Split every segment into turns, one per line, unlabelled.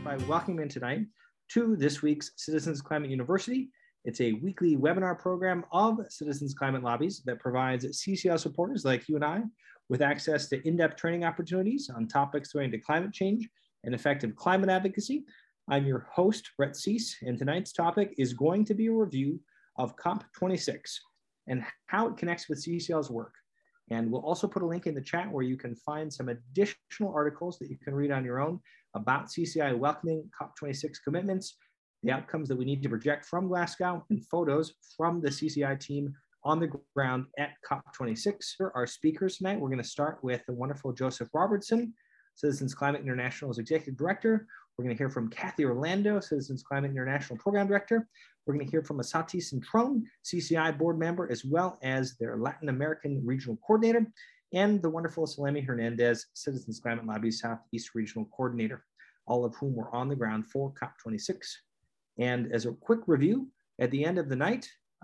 by welcoming in tonight to this week's Citizens Climate University. It's a weekly webinar program of Citizens Climate Lobbies that provides CCL supporters like you and I with access to in-depth training opportunities on topics relating to climate change and effective climate advocacy. I'm your host, Brett Cease, and tonight's topic is going to be a review of COP26 and how it connects with CCL's work. And we'll also put a link in the chat where you can find some additional articles that you can read on your own about CCI welcoming COP26 commitments, the outcomes that we need to project from Glasgow, and photos from the CCI team on the ground at COP26. For our speakers tonight, we're going to start with the wonderful Joseph Robertson, Citizens Climate International's Executive Director. We're going to hear from Kathy Orlando, Citizens Climate International Program Director. We're going to hear from Asati Cintron, CCI board member, as well as their Latin American Regional Coordinator, and the wonderful Salemi Hernandez, Citizens Climate Lobby Southeast Regional Coordinator, all of whom were on the ground for COP26. And as a quick review, at the end of the night,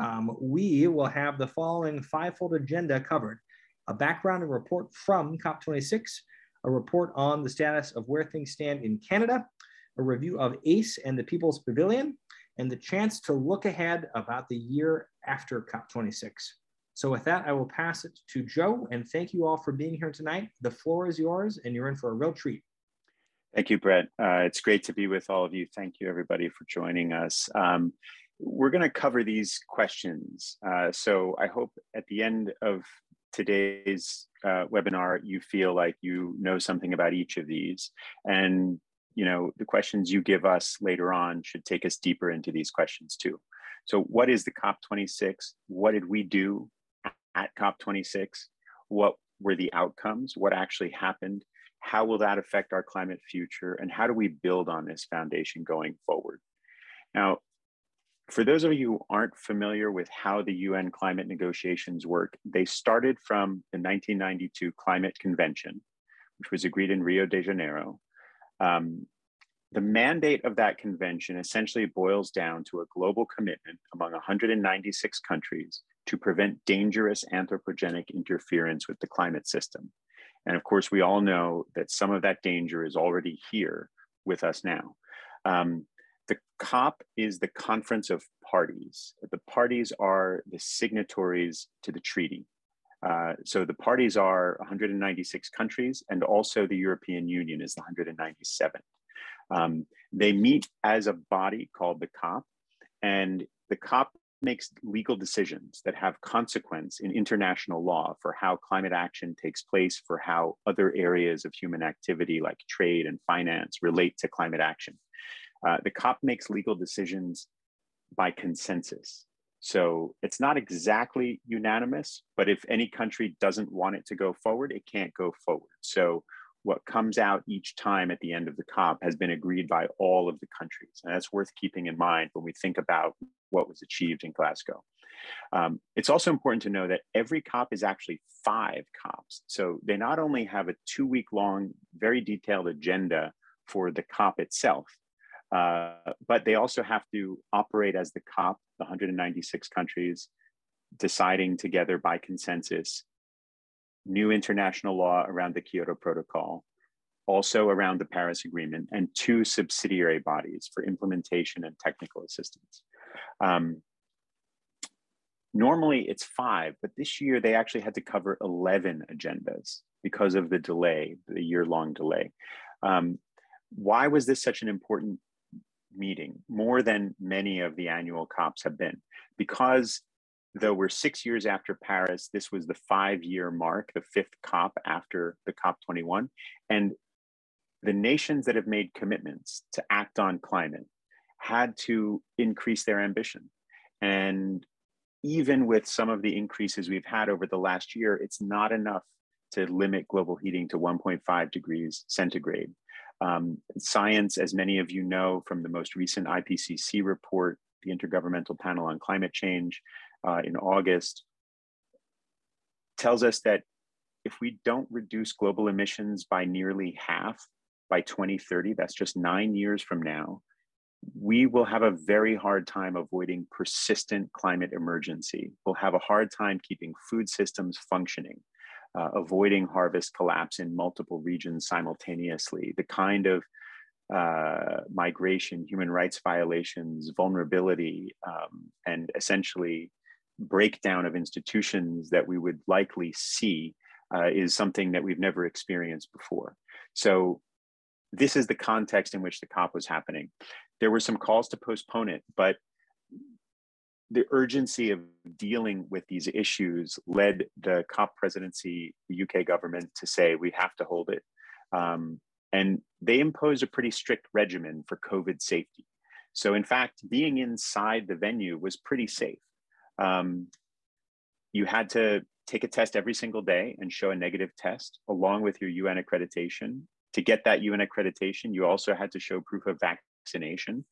we will have the following five-fold agenda covered: a background and report from COP26, a report on the status of where things stand in Canada, a review of ACE and the People's Pavilion, and the chance to look ahead about the year after COP26. So with that, I will pass it to Joe, and thank you all for being here tonight. The floor is yours, and you're in for a real treat.
Thank you, Brett. It's great to be with all of you. Thank you, everybody, for joining us. We're going to cover these questions. So I hope at the end of today's webinar, you feel like you know something about each of these. And the questions you give us later on should take us deeper into these questions too. So what is the COP26? What did we do at COP26? What were the outcomes? What actually happened? How will that affect our climate future? And how do we build on this foundation going forward? Now, for those of you who aren't familiar with how the UN climate negotiations work, they started from the 1992 Climate Convention, which was agreed in Rio de Janeiro. The mandate of that convention essentially boils down to a global commitment among 196 countries to prevent dangerous anthropogenic interference with the climate system. And of course, we all know that some of that danger is already here with us now. The COP is the conference of parties. The parties are the signatories to the treaty. So the parties are 196 countries, and also the European Union is the 197th. They meet as a body called the COP, and the COP makes legal decisions that have consequence in international law for how climate action takes place, for how other areas of human activity like trade and finance relate to climate action. The COP makes legal decisions by consensus. So it's not exactly unanimous, but if any country doesn't want it to go forward, it can't go forward. So what comes out each time at the end of the COP has been agreed by all of the countries. And that's worth keeping in mind when we think about what was achieved in Glasgow. It's also important to know that every COP is actually 5 COPs. So they not only have a 2-week-long, very detailed agenda for the COP itself, but they also have to operate as the COP, the 196 countries, deciding together by consensus new international law around the Kyoto Protocol, also around the Paris Agreement, and 2 subsidiary bodies for implementation and technical assistance. Normally it's 5, but this year they actually had to cover 11 agendas because of the delay, the year-long delay. Why was this such an important meeting, more than many of the annual COPs have been? Because though we're 6 years after Paris, this was the 5-year mark, the 5th COP after the COP21. And the nations that have made commitments to act on climate had to increase their ambition. And even with some of the increases we've had over the last year, it's not enough to limit global heating to 1.5 degrees centigrade. Science, as many of you know from the most recent IPCC report, the Intergovernmental Panel on Climate Change, in August, tells us that if we don't reduce global emissions by nearly half by 2030, that's just 9 years from now, we will have a very hard time avoiding persistent climate emergency. We'll have a hard time keeping food systems functioning, avoiding harvest collapse in multiple regions simultaneously, the kind of migration, human rights violations, vulnerability, and essentially breakdown of institutions that we would likely see is something that we've never experienced before. So this is the context in which the COP was happening. There were some calls to postpone it, but the urgency of dealing with these issues led the COP presidency, the UK government, to say we have to hold it. And they imposed a pretty strict regimen for COVID safety. So in fact, being inside the venue was pretty safe. You had to take a test every single day and show a negative test along with your UN accreditation. To get that UN accreditation, you also had to show proof of vaccination.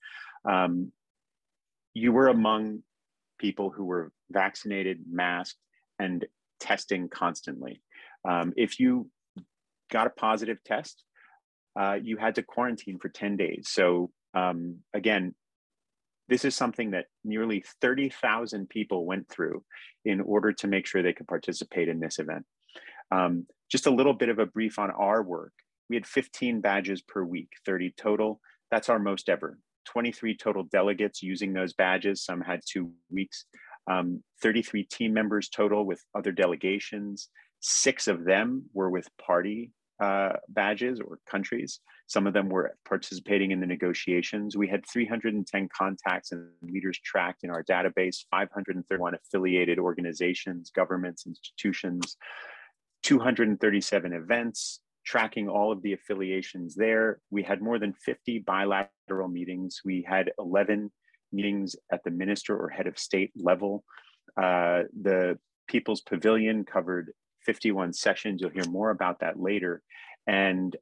You were among people who were vaccinated, masked, and testing constantly. If you got a positive test, you had to quarantine for 10 days. So again, this is something that nearly 30,000 people went through in order to make sure they could participate in this event. Just a little bit of a brief on our work. We had 15 badges per week, 30 total. That's our most ever. 23 total delegates using those badges. Some had 2 weeks. 33 team members total with other delegations. 6 of them were with party badges or countries. Some of them were participating in the negotiations. We had 310 contacts and leaders tracked in our database, 531 affiliated organizations, governments, institutions, 237 events, tracking all of the affiliations there. We had more than 50 bilateral meetings. We had 11 meetings at the minister or head of state level. The People's Pavilion covered 51 sessions. You'll hear more about that later. And,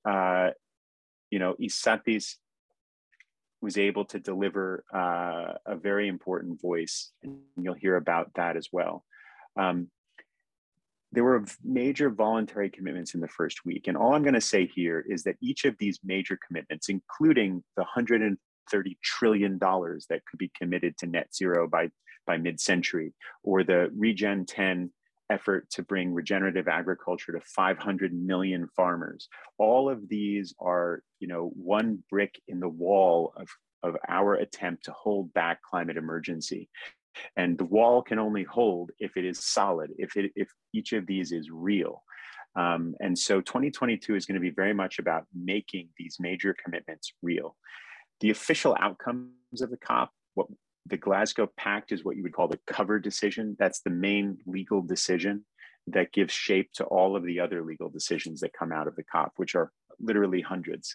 ISATIS was able to deliver a very important voice, and you'll hear about that as well. There were major voluntary commitments in the first week. And all I'm going to say here is that each of these major commitments, including the $130 trillion that could be committed to net zero by mid-century, or the Regen 10 effort to bring regenerative agriculture to 500 million farmers, all of these are, one brick in the wall of our attempt to hold back climate emergency. And the wall can only hold if it is solid, if each of these is real. And so 2022 is going to be very much about making these major commitments real. The official outcomes of the COP, what the Glasgow Pact is what you would call the cover decision. That's the main legal decision that gives shape to all of the other legal decisions that come out of the COP, which are literally hundreds.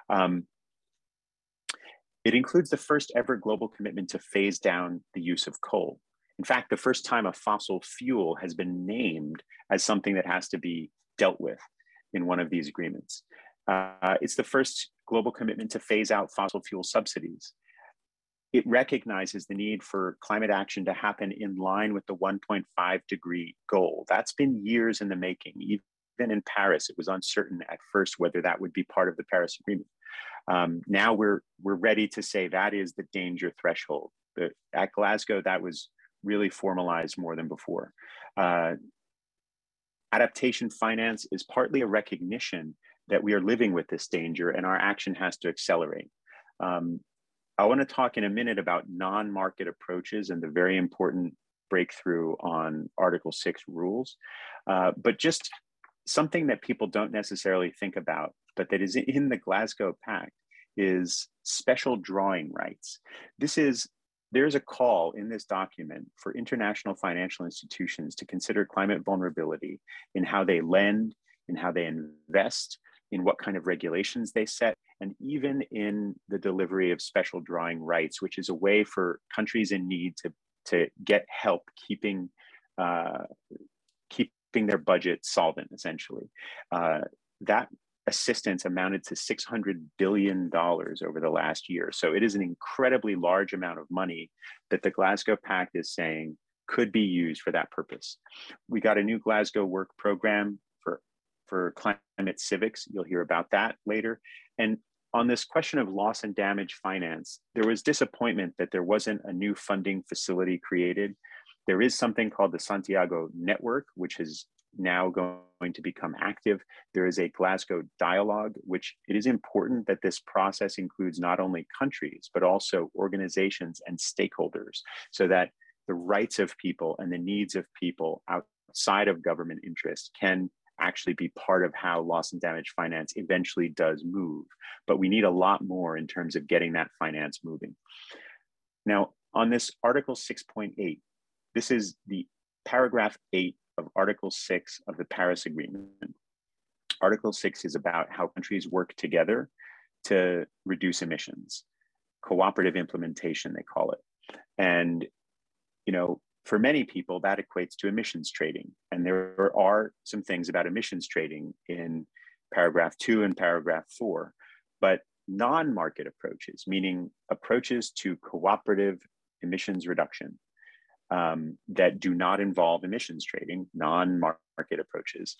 It includes the first ever global commitment to phase down the use of coal. In fact, the first time a fossil fuel has been named as something that has to be dealt with in one of these agreements. It's the first global commitment to phase out fossil fuel subsidies. It recognizes the need for climate action to happen in line with the 1.5 degree goal. That's been years in the making. Even in Paris, it was uncertain at first whether that would be part of the Paris Agreement. Now we're ready to say that is the danger threshold. At Glasgow, that was really formalized more than before. Adaptation finance is partly a recognition that we are living with this danger and our action has to accelerate. I want to talk in a minute about non-market approaches and the very important breakthrough on Article 6 rules, but just something that people don't necessarily think about, but that is in the Glasgow Pact is special drawing rights. There's a call in this document for international financial institutions to consider climate vulnerability in how they lend, in how they invest, in what kind of regulations they set, and even in the delivery of special drawing rights, which is a way for countries in need to get help keeping their budget solvent, essentially. That assistance amounted to $600 billion over the last year. So it is an incredibly large amount of money that the Glasgow Pact is saying could be used for that purpose. We got a new Glasgow work program for climate civics. You'll hear about that later. And on this question of loss and damage finance, there was disappointment that there wasn't a new funding facility created. There is something called the Santiago Network, which has now going to become active. There is a Glasgow dialogue, which it is important that this process includes not only countries, but also organizations and stakeholders, so that the rights of people and the needs of people outside of government interest can actually be part of how loss and damage finance eventually does move. But we need a lot more in terms of getting that finance moving. Now, on this Article 6.8, this is the paragraph 8 of Article 6 of the Paris Agreement. Article 6 is about how countries work together to reduce emissions. Cooperative implementation, they call it. And, you know, for many people, that equates to emissions trading. And there are some things about emissions trading in paragraph 2 and paragraph 4, but non-market approaches, meaning approaches to cooperative emissions reduction, that do not involve emissions trading, non-market approaches.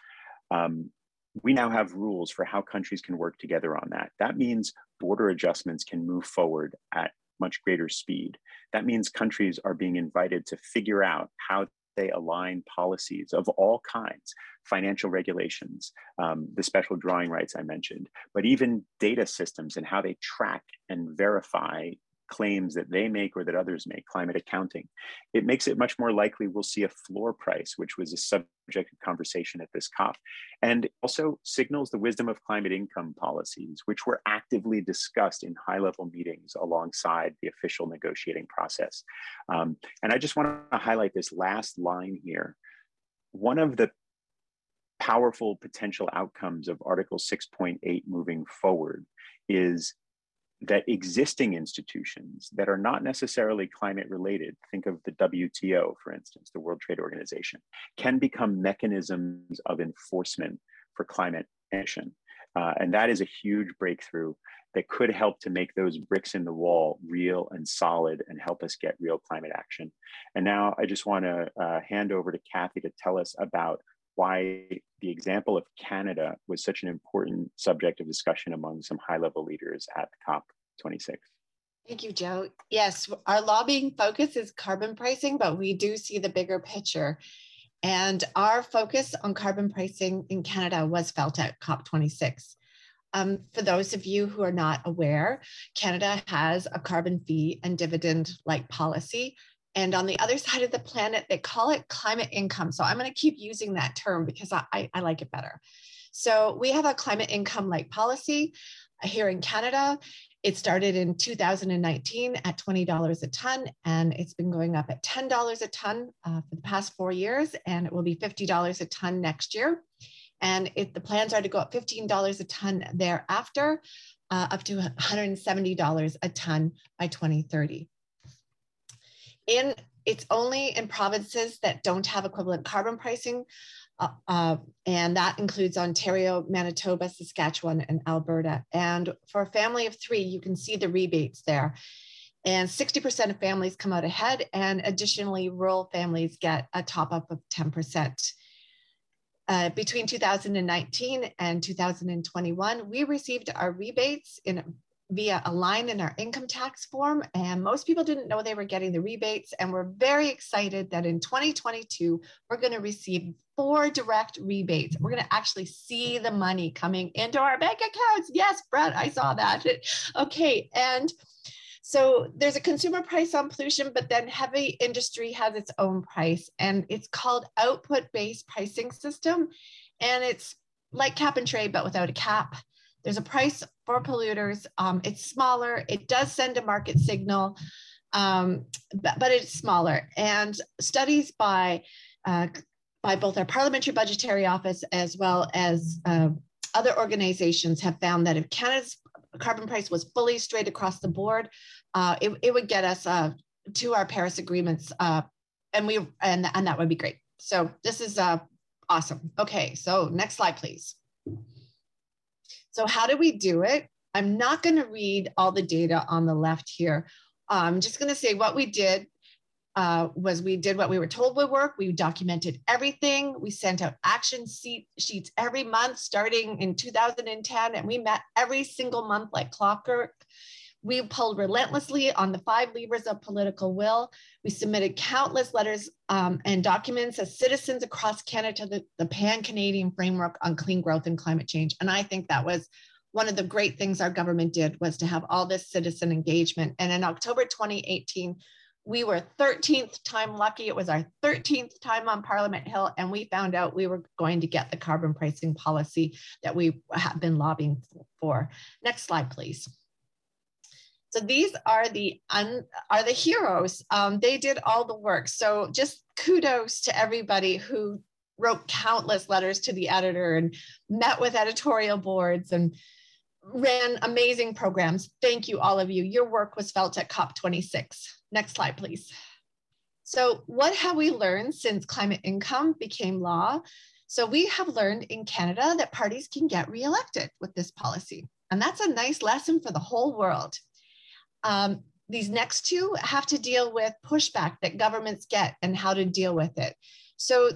We now have rules for how countries can work together on that. That means border adjustments can move forward at much greater speed. That means countries are being invited to figure out how they align policies of all kinds, financial regulations, the special drawing rights I mentioned, but even data systems and how they track and verify claims that they make or that others make, climate accounting. It makes it much more likely we'll see a floor price, which was a subject of conversation at this COP, and also signals the wisdom of climate income policies, which were actively discussed in high-level meetings alongside the official negotiating process. And I just want to highlight this last line here. One of the powerful potential outcomes of Article 6.8 moving forward is that existing institutions that are not necessarily climate related, think of the WTO, for instance, the World Trade Organization, can become mechanisms of enforcement for climate action. And that is a huge breakthrough that could help to make those bricks in the wall real and solid and help us get real climate action. And now I just want to hand over to Kathy to tell us about why the example of Canada was such an important subject of discussion among some high-level leaders at COP26.
Thank you, Joe. Yes, our lobbying focus is carbon pricing, but we do see the bigger picture. And our focus on carbon pricing in Canada was felt at COP26. For those of you who are not aware, Canada has a carbon fee and dividend-like policy. And on the other side of the planet, they call it climate income. So I'm going to keep using that term because I like it better. So we have a climate income-like policy here in Canada. It started in 2019 at $20 a ton, and it's been going up at $10 a ton for the past 4 years, and it will be $50 a ton next year. And the plans are to go up $15 a ton thereafter, up to $170 a ton by 2030. It's only in provinces that don't have equivalent carbon pricing, and that includes Ontario, Manitoba, Saskatchewan, and Alberta. And for a family of 3, you can see the rebates there. And 60% of families come out ahead, and additionally, rural families get a top up of 10%. Between 2019 and 2021, we received our rebates via a line in our income tax form, and most people didn't know they were getting the rebates, and we're very excited that in 2022 we're going to receive 4 direct rebates. We're going to actually see the money coming into our bank accounts. Yes, Brett, I saw that. Okay, and so there's a consumer price on pollution, but then heavy industry has its own price, and it's called output-based pricing system, and it's like cap and trade but without a cap. There's a price for polluters. It's smaller. It does send a market signal, but it's smaller. And studies by both our Parliamentary Budgetary Office as well as other organizations have found that if Canada's carbon price was fully straight across the board, it would get us to our Paris agreements, and that would be great. So this is awesome. Okay, so next slide, please. So how do we do it? I'm not going to read all the data on the left here. I'm just going to say what we did was we did what we were told would work. We documented everything. We sent out action sheets every month starting in 2010, and we met every single month like clockwork. We pulled relentlessly on the 5 levers of political will. We submitted countless letters and documents as citizens across Canada to the Pan-Canadian Framework on Clean Growth and Climate Change. And I think that was one of the great things our government did, was to have all this citizen engagement. And in October 2018, we were 13th time lucky. It was our 13th time on Parliament Hill, and we found out we were going to get the carbon pricing policy that we have been lobbying for. Next slide, please. So these are the heroes. They did all the work. So just kudos to everybody who wrote countless letters to the editor and met with editorial boards and ran amazing programs. Thank you, all of you. Your work was felt at COP26. Next slide, please. So what have we learned since climate income became law? So we have learned in Canada that parties can get reelected with this policy. And that's a nice lesson for the whole world. These next two have to deal with pushback that governments get and how to deal with it. So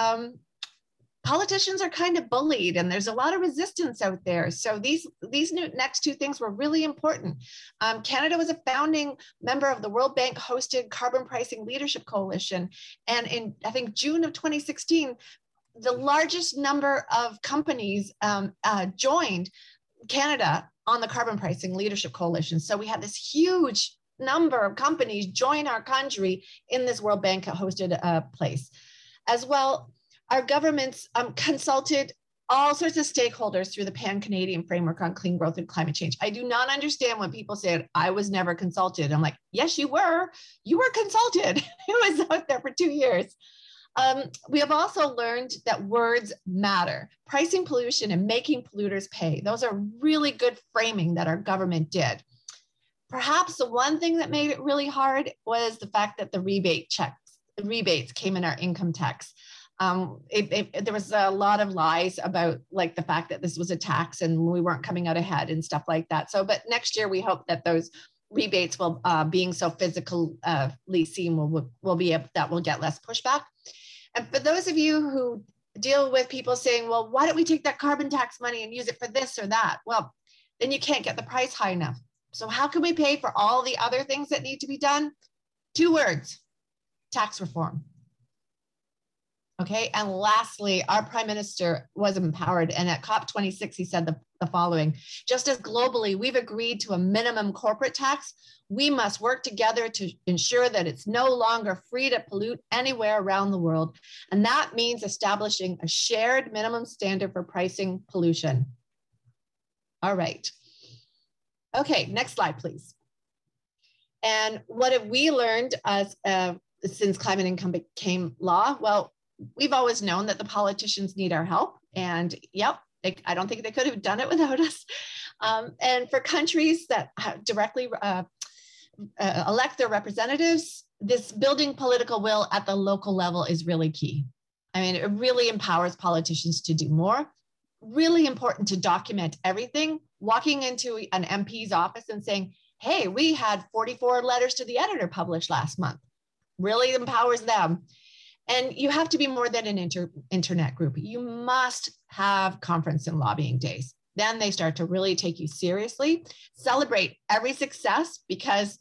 politicians are kind of bullied, and there's a lot of resistance out there. So these next two things were really important. Canada was a founding member of the World Bank hosted Carbon Pricing Leadership Coalition. And in, I think, June of 2016, the largest number of companies joined Canada on the Carbon Pricing Leadership Coalition. So we had this huge number of companies join our country in this World Bank hosted place. As well, our governments consulted all sorts of stakeholders through the Pan-Canadian Framework on Clean Growth and Climate Change. I do not understand when people say, I was never consulted. I'm like, yes, you were consulted. It was out there for 2 years. We have also learned that words matter. Pricing pollution and making polluters pay. Those are really good framing that our government did. Perhaps the one thing that made it really hard was the fact that the rebates came in our income tax. There was a lot of lies about, like, the fact that this was a tax and we weren't coming out ahead and stuff like that. So, but next year we hope that those rebates will, being so physically seen, will get less pushback. And for those of you who deal with people saying, well, why don't we take that carbon tax money and use it for this or that? Well, then you can't get the price high enough. So how can we pay for all the other things that need to be done? 2 words: tax reform. Okay, and lastly, our Prime Minister was empowered, and at COP26, he said the following: just as globally we've agreed to a minimum corporate tax, we must work together to ensure that it's no longer free to pollute anywhere around the world. And that means establishing a shared minimum standard for pricing pollution. All right. Okay, next slide, please. And what have we learned as since climate income became law? Well, we've always known that the politicians need our help, and yep, I don't think they could have done it without us. And for countries that directly elect their representatives, this building political will at the local level is really key. I mean, it really empowers politicians to do more. Really important to document everything. Walking into an MP's office and saying, hey, we had 44 letters to the editor published last month, really empowers them. And you have to be more than an internet group. You must have conference and lobbying days. Then they start to really take you seriously. Celebrate every success, because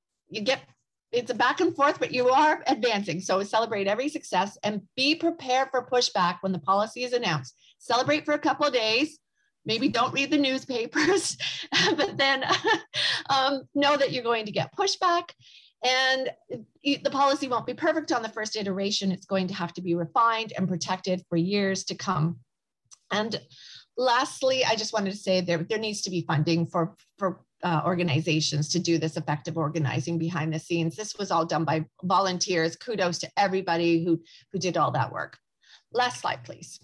it's a back and forth, but you are advancing. So celebrate every success and be prepared for pushback when the policy is announced. Celebrate for a couple of days. Maybe don't read the newspapers, but then know that you're going to get pushback. And the policy won't be perfect on the first iteration. It's going to have to be refined and protected for years to come. And lastly, I just wanted to say there needs to be funding for organizations to do this effective organizing behind the scenes. This was all done by volunteers. Kudos to everybody who did all that work. Last slide, please.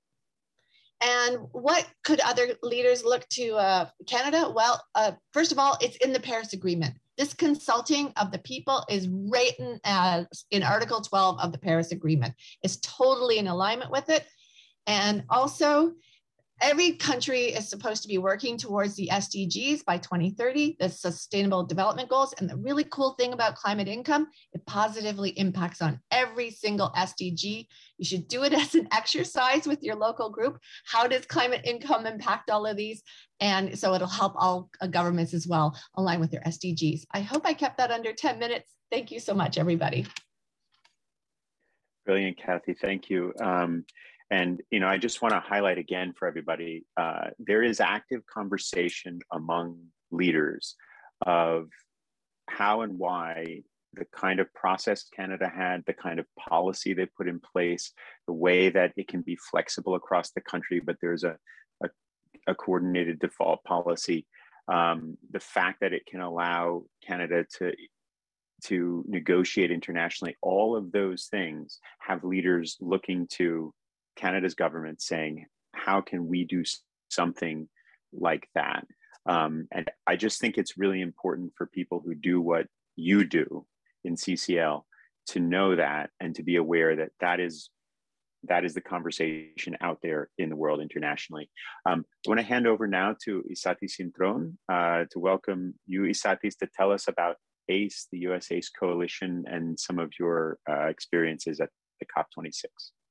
And what could other leaders look to Canada? Well, first of all, it's in the Paris Agreement. This consulting of the people is written as in Article 12 of the Paris Agreement. It's totally in alignment with it. And also, every country is supposed to be working towards the SDGs by 2030, the Sustainable Development Goals. And the really cool thing about climate income, it positively impacts on every single SDG. You should do it as an exercise with your local group. How does climate income impact all of these? And so it'll help all governments as well align with their SDGs. I hope I kept that under 10 minutes. Thank you so much, everybody.
Brilliant, Kathy. Thank you. And I just want to highlight again for everybody, there is active conversation among leaders of how and why the kind of process Canada had, the kind of policy they put in place, the way that it can be flexible across the country, but there's a coordinated default policy, the fact that it can allow Canada to negotiate internationally, all of those things have leaders looking to Canada's government saying, how can we do something like that? And I just think it's really important for people who do what you do in CCL to know that and to be aware that that is the conversation out there in the world internationally. I want to hand over now to Isatis Cintron to welcome you, Isatis, to tell us about ACE, the US ACE Coalition, and some of your experiences at the COP26.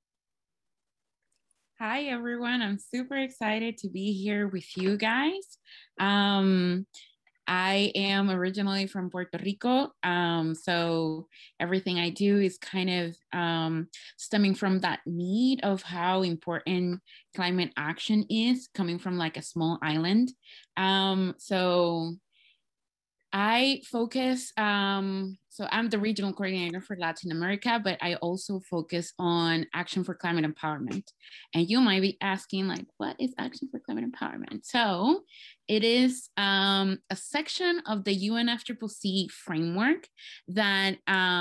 Hi, everyone. I'm super excited to be here with you guys. I am originally from Puerto Rico, so everything I do is kind of stemming from that need of how important climate action is, coming from like a small island. So I focus, so I'm the regional coordinator for Latin America, but I also focus on action for climate empowerment. And you might be asking, like, what is action for climate empowerment? So it is a section of the UNFCCC framework that,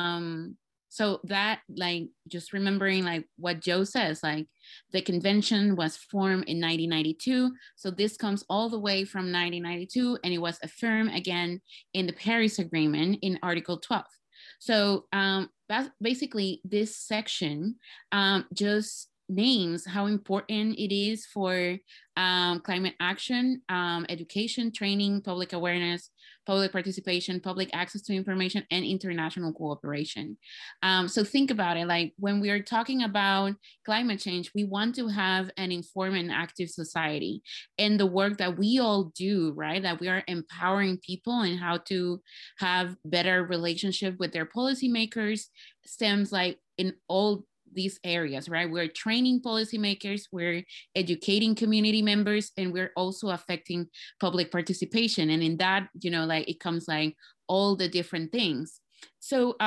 so that, like, just remembering like what Joe says, like the convention was formed in 1992. So this comes all the way from 1992, and it was affirmed again in the Paris Agreement in Article 12. So basically this section just names how important it is for climate action, education, training, public awareness, public participation, public access to information, and international cooperation. So think about it, like when we are talking about climate change, we want to have an informed and active society. And the work that we all do, right, that we are empowering people and how to have better relationship with their policymakers stems like in all these areas, right? We're training policymakers, we're educating community members, and we're also affecting public participation. And in that, like it comes like all the different things. So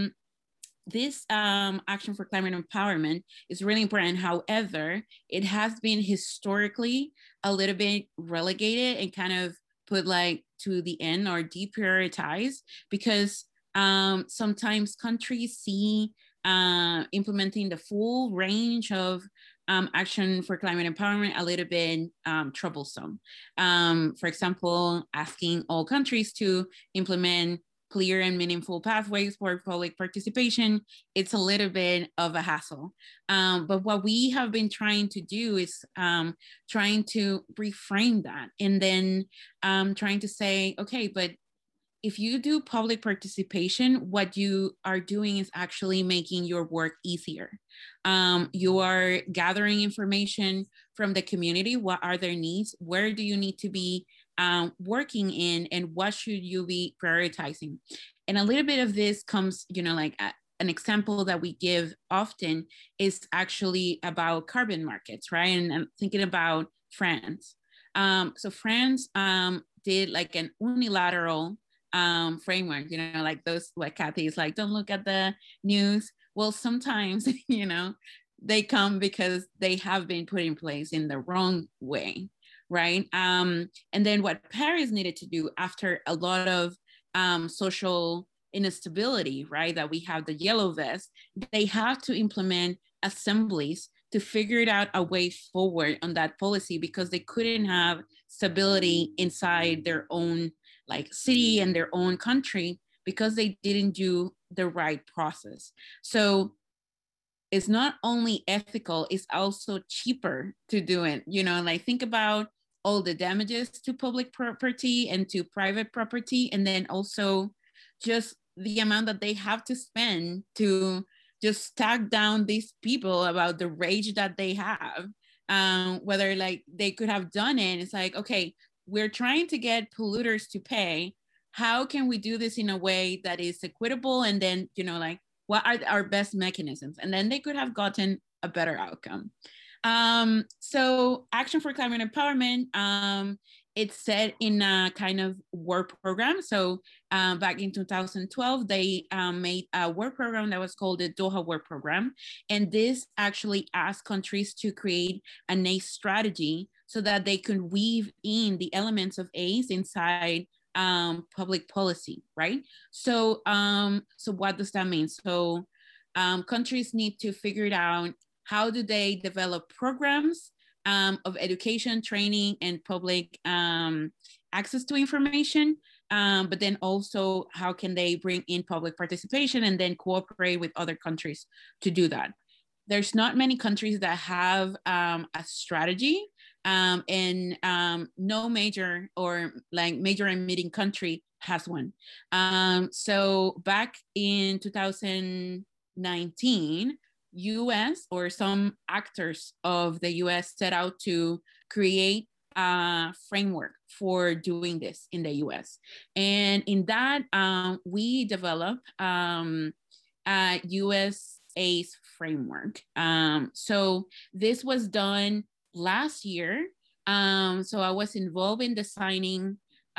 this action for climate empowerment is really important. However, it has been historically a little bit relegated and kind of put like to the end or deprioritized because sometimes countries see implementing the full range of action for climate empowerment a little bit troublesome. For example, asking all countries to implement clear and meaningful pathways for public participation, it's a little bit of a hassle. But what we have been trying to do is trying to reframe that and then trying to say, okay, but if you do public participation, what you are doing is actually making your work easier. You are gathering information from the community. What are their needs? Where do you need to be working in? And what should you be prioritizing? And a little bit of this comes, like an example that we give often is actually about carbon markets, right? And I'm thinking about France. So France did like an unilateral framework, like those, what Kathy is like, don't look at the news. Well, sometimes, they come because they have been put in place in the wrong way, right? And then what Paris needed to do after a lot of social instability, right, that we have the yellow vest, they have to implement assemblies to figure out a way forward on that policy because they couldn't have stability inside their own like city and their own country because they didn't do the right process. So it's not only ethical, it's also cheaper to do it. You know, like think about all the damages to public property and to private property, and then also just the amount that they have to spend to just tag down these people about the rage that they have. Whether like they could have done it, it's like, okay, we're trying to get polluters to pay. How can we do this in a way that is equitable? And then, you know, like, what are our best mechanisms? And then they could have gotten a better outcome. So Action for Climate Empowerment, it's set in a kind of work program. So back in 2012, they made a work program that was called the Doha Work Program. And this actually asked countries to create an ACE strategy so that they could weave in the elements of ACE inside public policy, right? So, so what does that mean? So countries need to figure it out. How do they develop programs of education, training, and public access to information? But then also, how can they bring in public participation and then cooperate with other countries to do that? There's not many countries that have a strategy, and no major or like major emitting country has one. So back in 2019, US or some actors of the US set out to create a framework for doing this in the US. And in that, we developed a US ACE framework. So this was done last year. So I was involved in designing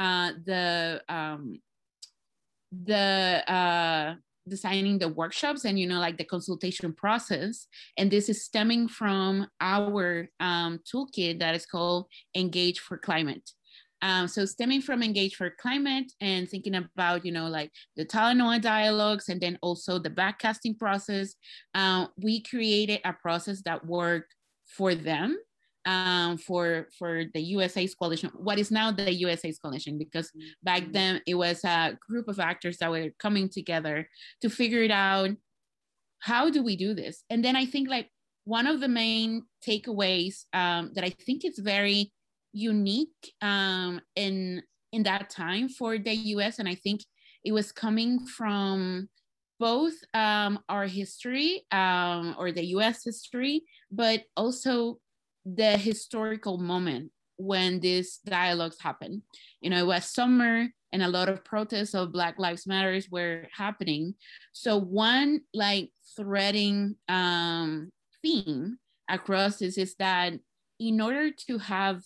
designing the workshops and, you know, like the consultation process. And this is stemming from our toolkit that is called Engage for Climate. So stemming from Engage for Climate and thinking about, you know, like the Talanoa dialogues and then also the backcasting process, we created a process that worked for them, for the US ACE Coalition, what is now the US ACE Coalition, because back then it was a group of actors that were coming together to figure it out. How do we do this? And then I think like one of the main takeaways that I think is very unique in that time for the US, and I think it was coming from both our history or the US history, but also the historical moment when these dialogues happened. You know, it was summer and a lot of protests of Black Lives Matters were happening. So one like threading theme across this is that in order to have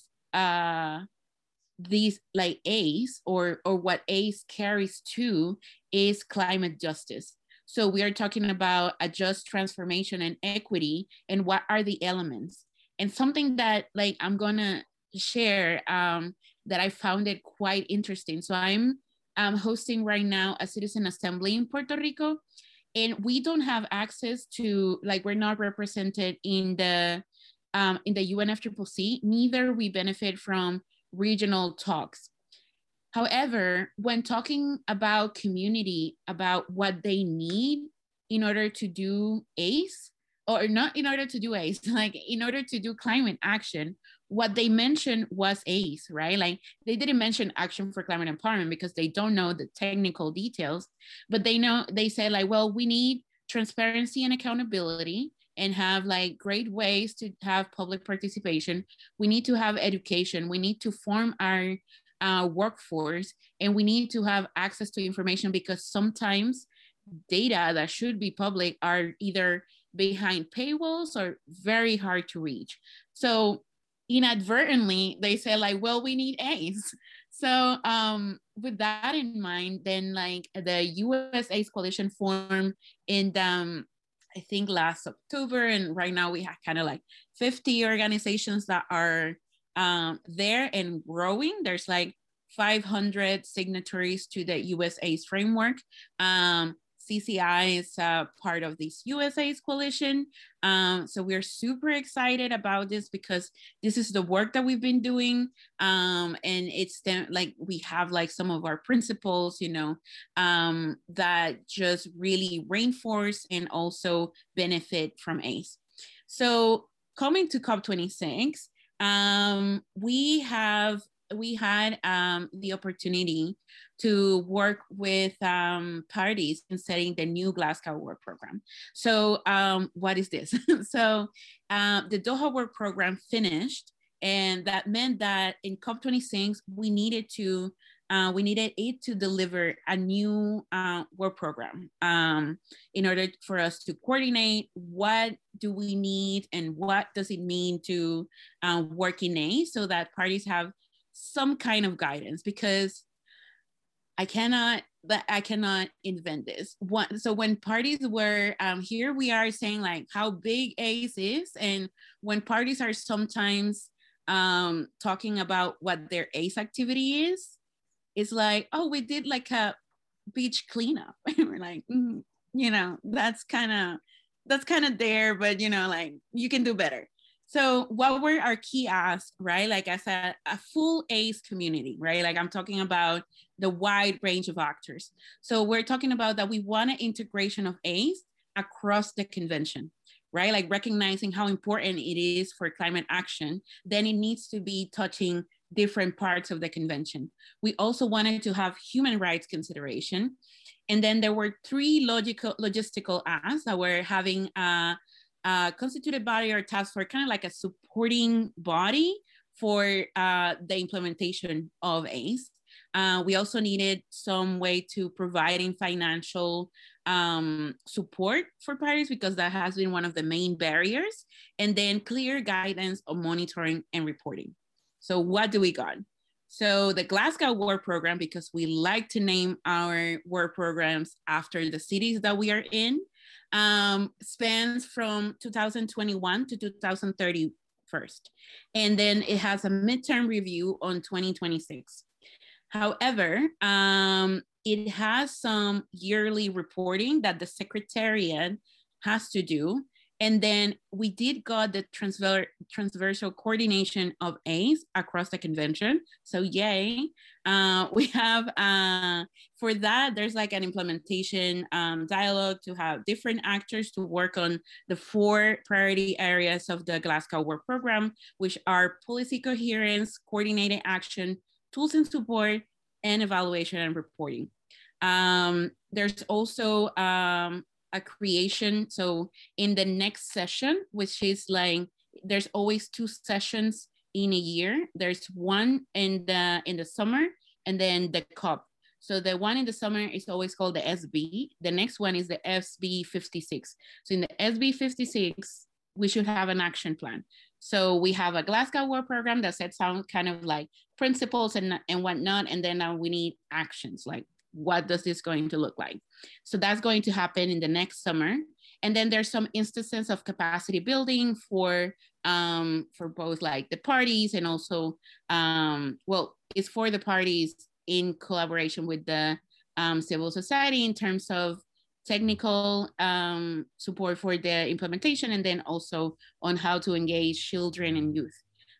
these like ACE or what ACE carries to is climate justice. So we are talking about a just transformation and equity, and what are the elements? And something that like I'm gonna share that I found it quite interesting. So I'm hosting right now a citizen assembly in Puerto Rico, and we don't have access to, like, we're not represented in the UNFCCC, neither we benefit from regional talks. However, when talking about community, about what they need in order to do ACE, or not in order to do ACE, like in order to do climate action, what they mentioned was ACE, right? Like they didn't mention Action for Climate Empowerment because they don't know the technical details, but they said like, well, we need transparency and accountability and have like great ways to have public participation. We need to have education. We need to form our workforce, and we need to have access to information, because sometimes data that should be public are either behind paywalls or very hard to reach. So inadvertently, they say like, well, we need ACE. So with that in mind, then like the US ACE Coalition formed in I think last October, and right now we have kind of like 50 organizations that are there and growing. There's like 500 signatories to the US ACE framework. CCI is part of this USAID's coalition. So we're super excited about this because this is the work that we've been doing. And it's like we have like some of our principles, you know, that just really reinforce and also benefit from ACE. So coming to COP26, we had the opportunity to work with parties in setting the new Glasgow Work Program. So what is this? So the Doha Work Program finished, and that meant that in COP26, we needed it to deliver a new work program in order for us to coordinate what do we need and what does it mean to work in ACE, so that parties have some kind of guidance, because I cannot invent this. So when parties were here, we are saying like how big ACE is, and when parties are sometimes talking about what their ACE activity is, it's like, oh, we did like a beach cleanup. We're like, you know, that's kind of there, but you know, like you can do better. So what were our key asks, right? Like I said, a full ACE community, right? Like I'm talking about the wide range of actors. So we're talking about that we want an integration of ACE across the convention, right? Like recognizing how important it is for climate action, then it needs to be touching different parts of the convention. We also wanted to have human rights consideration. And then there were three logistical asks that were having a constituted body or task force, kind of like a supporting body for the implementation of ACE. We also needed some way to providing financial support for parties, because that has been one of the main barriers. And then clear guidance on monitoring and reporting. So what do we got? So the Glasgow Work Program, because we like to name our work programs after the cities that we are in, spans from 2021 to 2031. And then it has a midterm review on 2026. However, it has some yearly reporting that the Secretariat has to do. And then we did got the transversal coordination of ACE across the convention. So yay. We have, for that, there's like an implementation dialogue to have different actors to work on the 4 priority areas of the Glasgow Work Program, which are policy coherence, coordinated action, tools and support, and evaluation and reporting. There's also a creation. So in the next session, which is like, there's always 2 sessions in a year. There's one in the summer, and then the COP. So the one in the summer is always called the SB. The next one is the SB 56. So in the SB 56, we should have an action plan. So we have a Glasgow Work Program that sets out kind of like principles and whatnot. And then we need actions, like what does this going to look like? So that's going to happen in the next summer. And then there's some instances of capacity building for both like the parties and also, well, it's for the parties in collaboration with the civil society in terms of technical support for the implementation, and then also on how to engage children and youth.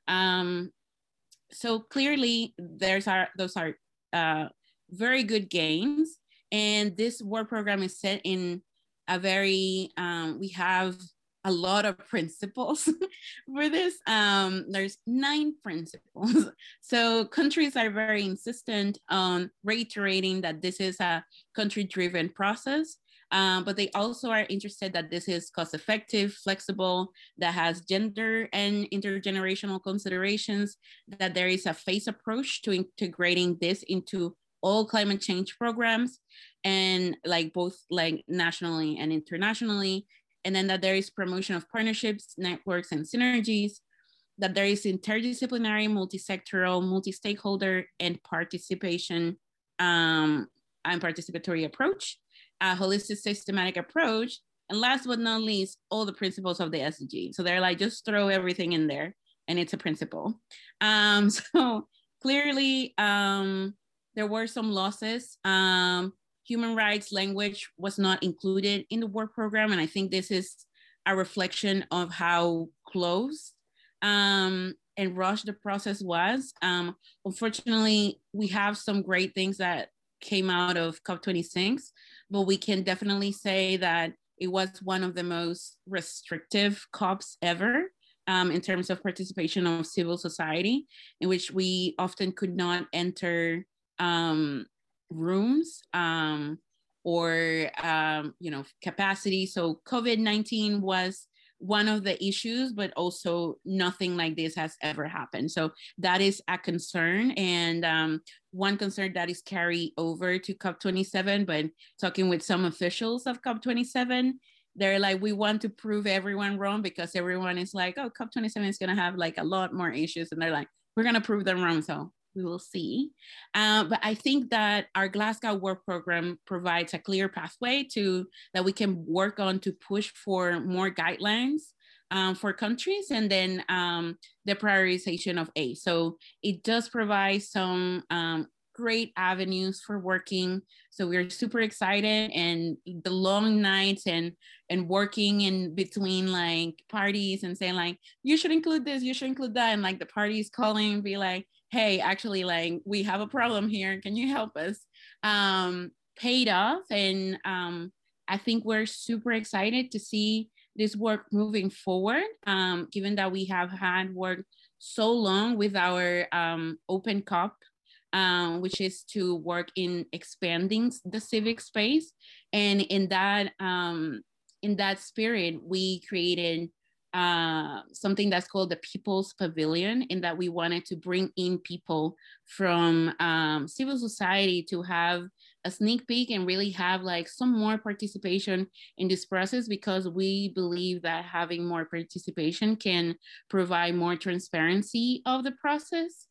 So clearly those are very good gains. And this work program is set in a very, we have a lot of principles for this. There's 9 principles. So countries are very insistent on reiterating that this is a country-driven process, but they also are interested that this is cost-effective, flexible, that has gender and intergenerational considerations, that there is a phased approach to integrating this into all climate change programs, and like both like nationally and internationally. And then that there is promotion of partnerships, networks, and synergies, that there is interdisciplinary, multi-sectoral, multi-stakeholder, and participation and participatory approach, a holistic systematic approach, and last but not least, all the principles of the SDG. So they're like, just throw everything in there and it's a principle. So clearly, there were some losses. human rights language was not included in the work program. And I think this is a reflection of how close and rushed the process was. Unfortunately, we have some great things that came out of COP26, but we can definitely say that it was one of the most restrictive COPs ever in terms of participation of civil society, in which we often could not enter rooms or capacity. So COVID-19 was one of the issues, but also nothing like this has ever happened. So that is a concern, and one concern that is carried over to COP27, but talking with some officials of COP27, they're like, we want to prove everyone wrong, because everyone is like, oh, COP27 is gonna have like a lot more issues, and they're like, we're gonna prove them wrong. So we will see. But I think that our Glasgow work program provides a clear pathway that we can work on to push for more guidelines for countries, and then the prioritization of aid. So it does provide some great avenues for working. So we're super excited, and the long nights and working in between like parties and saying like, you should include this, you should include that. And like the parties calling and be like, hey, actually, like, we have a problem here. Can you help us? Paid off. And I think we're super excited to see this work moving forward, given that we have had worked so long with our Open COP, which is to work in expanding the civic space. And in that spirit, we created something that's called the People's Pavilion, in that we wanted to bring in people from civil society to have a sneak peek and really have like some more participation in this process, because we believe that having more participation can provide more transparency of the process.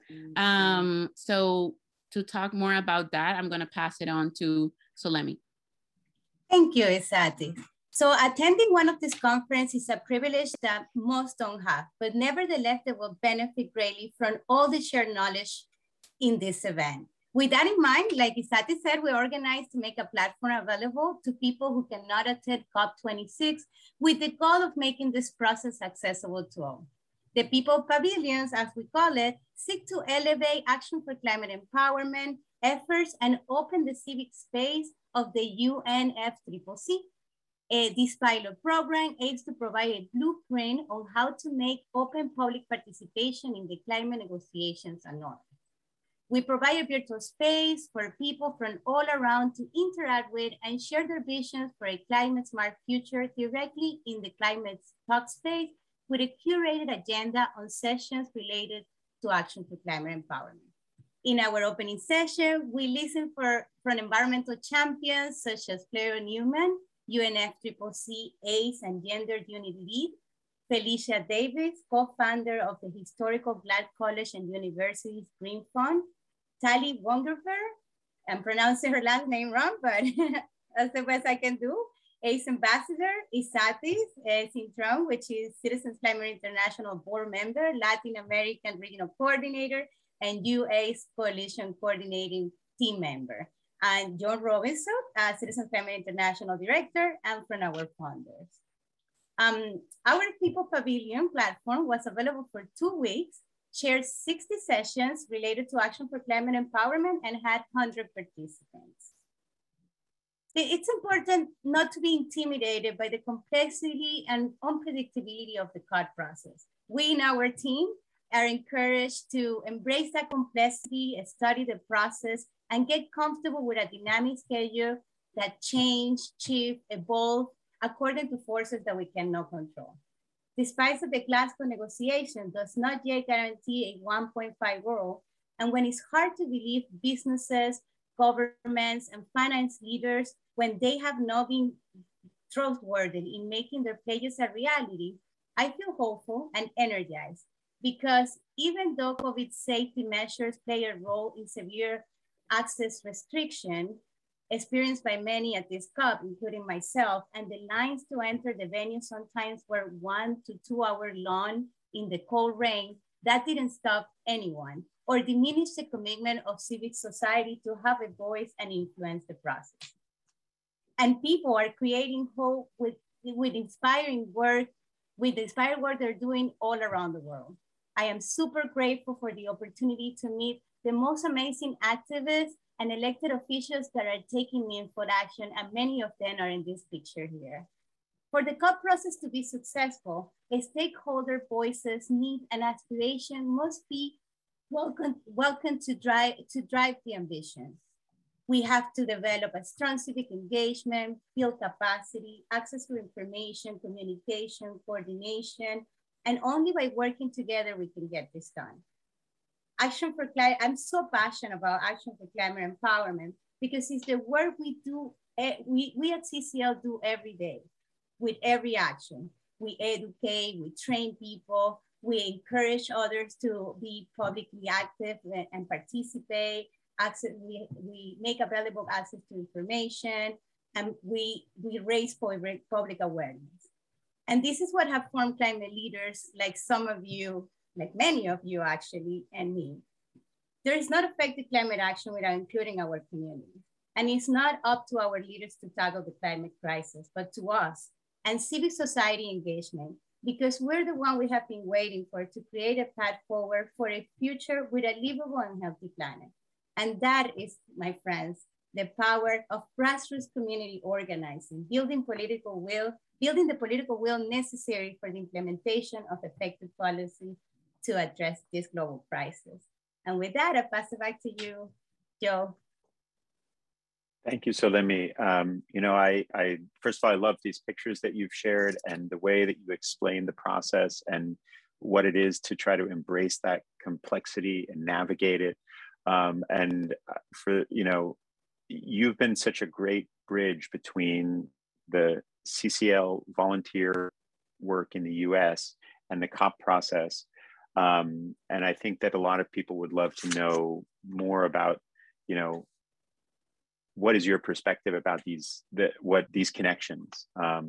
So to talk more about that, I'm going to pass it on to Solemi.
Thank you, Isatis. So attending one of these conferences is a privilege that most don't have, but nevertheless, they will benefit greatly from all the shared knowledge in this event. With that in mind, like Isati said, we organized to make a platform available to people who cannot attend COP26, with the goal of making this process accessible to all. The People Pavilions, as we call it, seek to elevate action for climate empowerment efforts and open the civic space of the UNFCCC. This pilot program aims to provide a blueprint on how to make open public participation in the climate negotiations a norm. We provide a virtual space for people from all around to interact with and share their visions for a climate smart future directly in the climate talk space, with a curated agenda on sessions related to action for climate empowerment. In our opening session, we listened from environmental champions such as Claire Newman, UNFCCC ACE and Gender Unit Lead, Felicia Davis, co-founder of the historical Black College and University's Green Fund, Tali Wonderfer, I'm pronouncing her last name wrong, but that's the best I can do, ACE Ambassador, Isatis Cintron, which is Citizens Climate International Board Member, Latin American Regional Coordinator, and UACE Coalition Coordinating Team Member. And John Robinson, Citizens Climate International Director, and from our founders. Our People Pavilion platform was available for 2 weeks, shared 60 sessions related to action for climate empowerment, and had 100 participants. It's important not to be intimidated by the complexity and unpredictability of the COP process. We in our team are encouraged to embrace that complexity, study the process, and get comfortable with a dynamic schedule that change, shift, evolve according to forces that we cannot control. Despite that the Glasgow negotiation does not yet guarantee a 1.5 world, and when it's hard to believe businesses, governments, and finance leaders, when they have not been trustworthy in making their pledges a reality, I feel hopeful and energized, because even though COVID safety measures play a role in severe access restriction experienced by many at this COP, including myself, and the lines to enter the venue sometimes were 1 to 2 hours long in the cold rain, that didn't stop anyone or diminish the commitment of civic society to have a voice and influence the process. And people are creating hope with inspiring work, with the inspired work they're doing all around the world. I am super grateful for the opportunity to meet the most amazing activists and elected officials that are taking meaningful action, and many of them are in this picture here. For the COP process to be successful, stakeholder voices, needs, and aspiration must be welcome to drive the ambition. We have to develop a strong civic engagement, build capacity, access to information, communication, coordination, and only by working together we can get this done. Action for Climate, I'm so passionate about Action for Climate Empowerment because it's the work we do, we at CCL do every day with every action. We educate, we train people, we encourage others to be publicly active and participate. We make available access to information, and we raise public awareness. And this is what have formed climate leaders like some of you, like many of you actually, and me. There is not effective climate action without including our community. And it's not up to our leaders to tackle the climate crisis, but to us and civil society engagement, because we're the one we have been waiting for to create a path forward for a future with a livable and healthy planet. And that is, my friends, the power of grassroots community organizing, building the political will necessary for the implementation of effective policy to address this global crisis. And with that, I pass it back to you, Joe.
Thank you, Solemmi. You know, I first of all, I love these pictures that you've shared and the way that you explain the process and what it is to try to embrace that complexity and navigate it. And for, you know, you've been such a great bridge between the CCL volunteer work in the US and the COP process. And I think that a lot of people would love to know more about, you know, what is your perspective about these connections?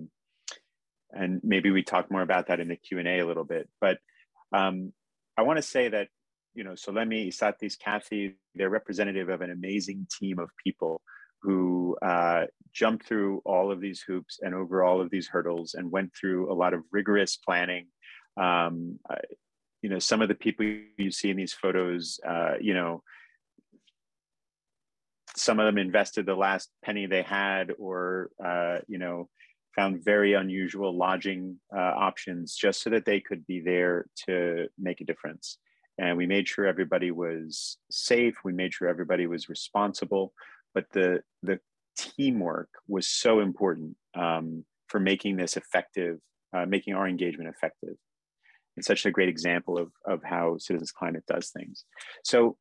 And maybe we talk more about that in the Q&A a little bit. But I want to say that, you know, Solemmi, Isatis, Kathy, they're representative of an amazing team of people who jumped through all of these hoops and over all of these hurdles and went through a lot of rigorous planning. You know, some of the people you see in these photos, you know, some of them invested the last penny they had, or you know, found very unusual lodging options just so that they could be there to make a difference. And we made sure everybody was safe. We made sure everybody was responsible. But the teamwork was so important for making this effective, making our engagement effective. It's such a great example of how Citizens Climate does things. So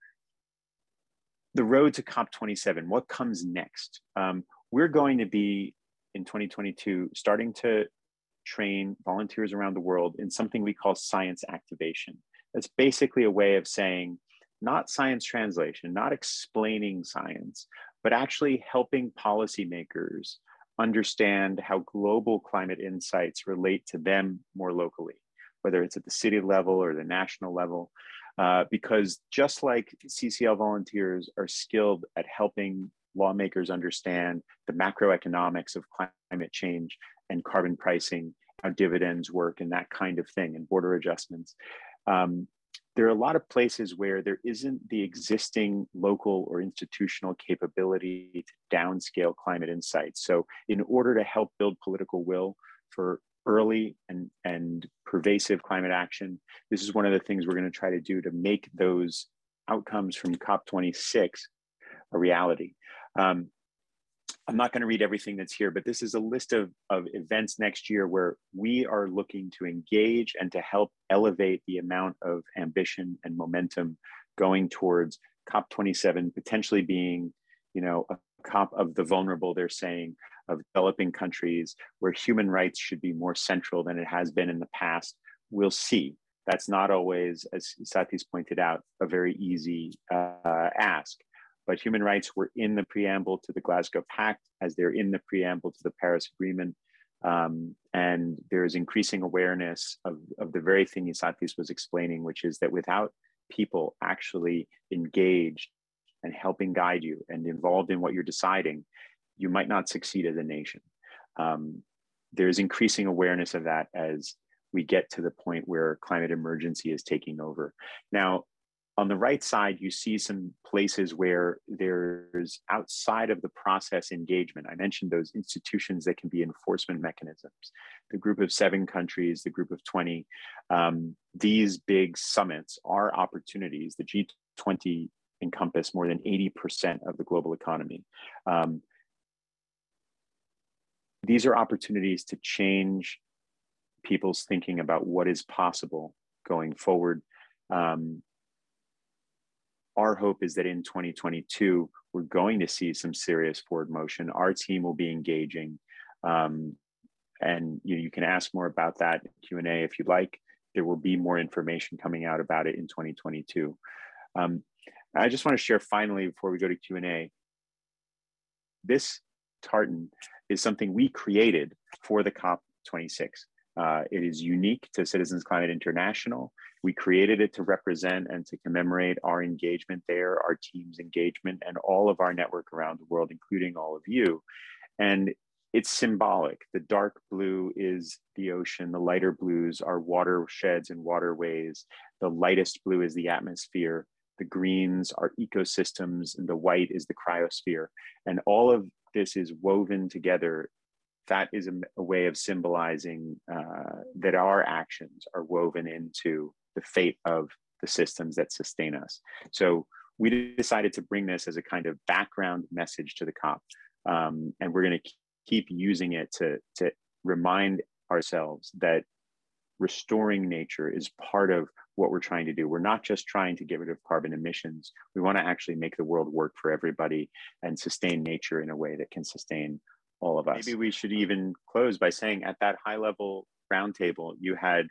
the road to COP27, what comes next? We're going to be, in 2022, starting to train volunteers around the world in something we call science activation. That's basically a way of saying, not science translation, not explaining science, but actually helping policymakers understand how global climate insights relate to them more locally, whether it's at the city level or the national level. Because just like CCL volunteers are skilled at helping lawmakers understand the macroeconomics of climate change and carbon pricing, how dividends work and that kind of thing, and border adjustments, there are a lot of places where there isn't the existing local or institutional capability to downscale climate insights. So in order to help build political will for early and pervasive climate action, this is one of the things we're going to try to do to make those outcomes from COP26 a reality. I'm not going to read everything that's here, but this is a list of events next year where we are looking to engage and to help elevate the amount of ambition and momentum going towards COP27 potentially being, you know, a COP of the vulnerable, they're saying, of developing countries where human rights should be more central than it has been in the past. We'll see. That's not always, as Isatis pointed out, a very easy ask. But human rights were in the preamble to the Glasgow Pact, as they're in the preamble to the Paris Agreement. And there's increasing awareness of the very thing Isatis was explaining, which is that without people actually engaged and helping guide you and involved in what you're deciding, you might not succeed as a nation. There's increasing awareness of that as we get to the point where climate emergency is taking over. Now, on the right side, you see some places where there's outside of the process engagement. I mentioned those institutions that can be enforcement mechanisms. The group of 7 countries, the group of 20, these big summits are opportunities. The G20 encompass more than 80% of the global economy. These are opportunities to change people's thinking about what is possible going forward. Our hope is that in 2022, we're going to see some serious forward motion. Our team will be engaging. And you can ask more about that in Q&A if you'd like. There will be more information coming out about it in 2022. I just want to share finally, before we go to Q&A, this tartan is something we created for the COP26. It is unique to Citizens Climate International. We created it to represent and to commemorate our engagement there, our team's engagement, and all of our network around the world, including all of you. And it's symbolic. The dark blue is the ocean. The lighter blues are watersheds and waterways. The lightest blue is the atmosphere. The greens are ecosystems, and the white is the cryosphere. And all of this is woven together. That is a way of symbolizing that our actions are woven into the fate of the systems that sustain us. So we decided to bring this as a kind of background message to the COP. And we're going to keep using it to remind ourselves that restoring nature is part of what we're trying to do. We're not just trying to get rid of carbon emissions. We want to actually make the world work for everybody and sustain nature in a way that can sustain all of us. Maybe we should even close by saying at that high level roundtable, you had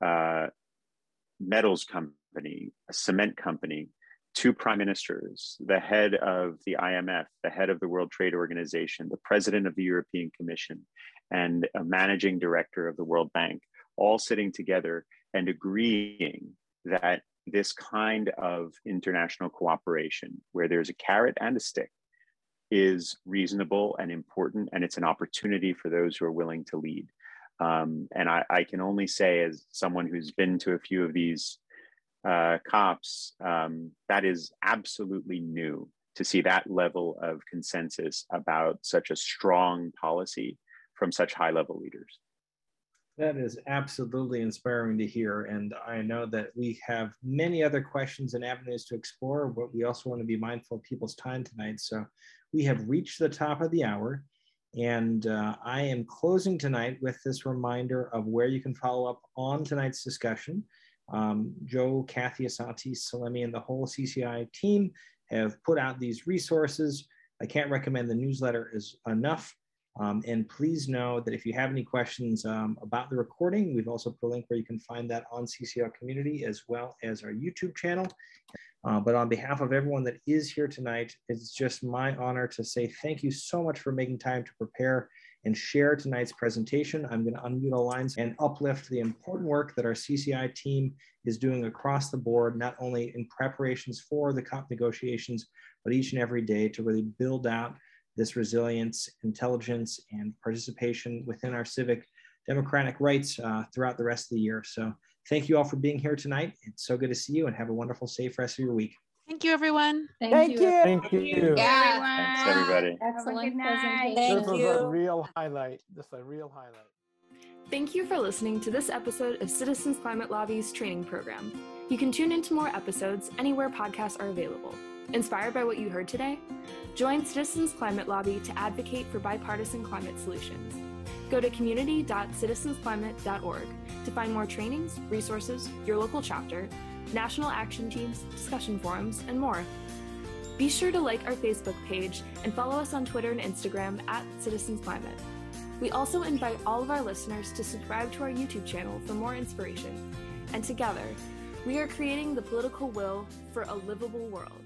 metals company, a cement company, 2 prime ministers, the head of the IMF, the head of the World Trade Organization, the president of the European Commission, and a managing director of the World Bank, all sitting together and agreeing that this kind of international cooperation, where there's a carrot and a stick, is reasonable and important, and it's an opportunity for those who are willing to lead. And I can only say, as someone who's been to a few of these COPs, that is absolutely new to see that level of consensus about such a strong policy from such high-level leaders.
That is absolutely inspiring to hear. And I know that we have many other questions and avenues to explore, but we also want to be mindful of people's time tonight. So we have reached the top of the hour. And I am closing tonight with this reminder of where you can follow up on tonight's discussion. Joe, Kathy, Asante, Salemi, and the whole CCI team have put out these resources. I can't recommend the newsletter is enough. And please know that if you have any questions about the recording, we've also put a link where you can find that on CCL Community as well as our YouTube channel. But on behalf of everyone that is here tonight, it's just my honor to say thank you so much for making time to prepare and share tonight's presentation. I'm going to unmute all lines and uplift the important work that our CCI team is doing across the board, not only in preparations for the COP negotiations, but each and every day to really build out this resilience, intelligence, and participation within our civic democratic rights throughout the rest of the year. So thank you all for being here tonight. It's so good to see you, and have a wonderful, safe rest of your week.
Thank you, everyone.
Thank you.
Thank you.
Thanks, everybody.
Excellent presentation.
Thank
This
you.
was a real highlight. Just a real highlight.
Thank you for listening to this episode of Citizens Climate Lobby's training program. You can tune into more episodes anywhere podcasts are available. Inspired by what you heard today? Join Citizens Climate Lobby to advocate for bipartisan climate solutions. Go to community.citizensclimate.org to find more trainings, resources, your local chapter, national action teams, discussion forums, and more. Be sure to like our Facebook page and follow us on Twitter and Instagram @CitizensClimate. We also invite all of our listeners to subscribe to our YouTube channel for more inspiration. And together, we are creating the political will for a livable world.